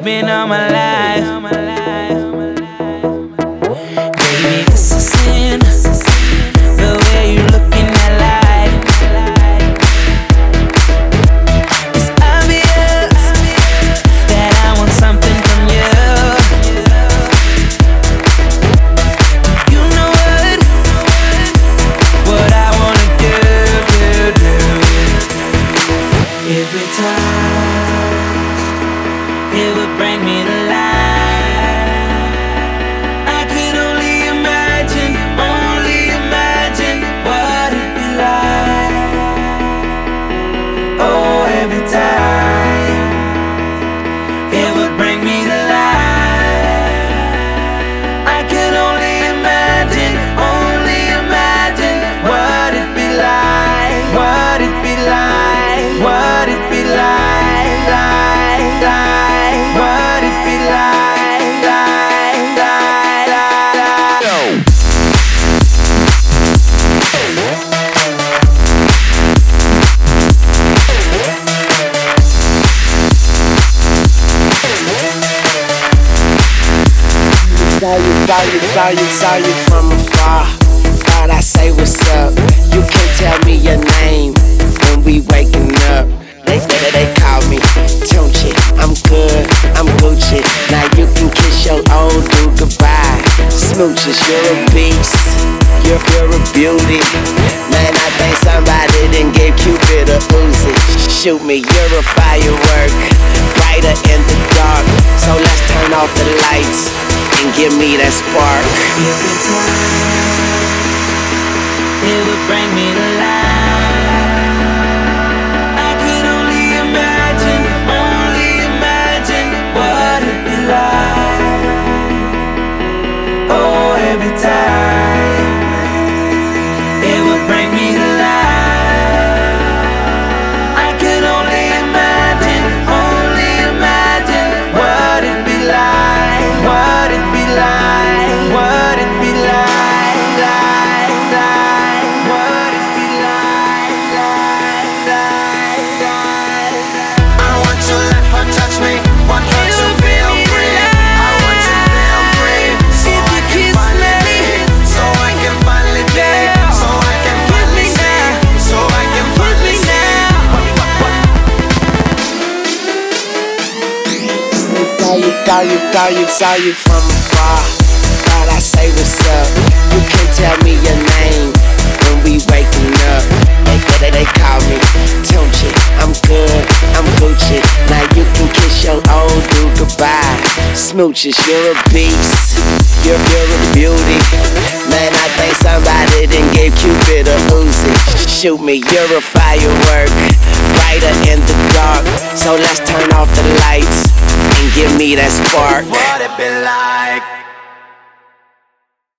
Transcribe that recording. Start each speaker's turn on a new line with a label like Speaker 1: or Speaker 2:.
Speaker 1: been all my life. Baby, this is sin. The way you look in that light. It's obvious that I want something from you. You know what I wanna do. Every time it would bring me to life. I could only imagine what it'd be like. Oh, every time it would bring me to life. I could only imagine what it'd be like, what it'd be like, what it'd be like, what it'd be like,
Speaker 2: Saw you from afar. Thought I say what's up. You can't tell me your name when we waking up. They call me Tunchi. I'm good, I'm Gucci. Now you can kiss your old dude goodbye. Smooches, you're a beast. You're a beauty. Man, I think somebody done gave Cupid a Uzi. Shoot me, you're a firework, brighter in the dark. So let's turn off the lights and give me that spark.
Speaker 1: every time it would bring me to life. I could only imagine what it'd be like. Oh, every time it would bring me to life. I could only imagine what it'd be like, what it'd be like, what it'd be like, what it'd be like.
Speaker 3: I want to let her touch me, want her to feel free. I want to feel free, so I can finally be, so I can finally be, so I can finally see, so I can finally see.
Speaker 2: Saw you from afar. Thought I say what's up. You can't tell me your name when we waking up. They call me Tunchi. I'm good, I'm Gucci. Now you can kiss your old dude goodbye. Smooches, you're a beast. You're a beauty. Man, I think somebody done gave Cupid a Uzi. Shoot me, you're a firework, brighter in the dark. So let's turn off the lights and give me that spark.
Speaker 3: What it be like?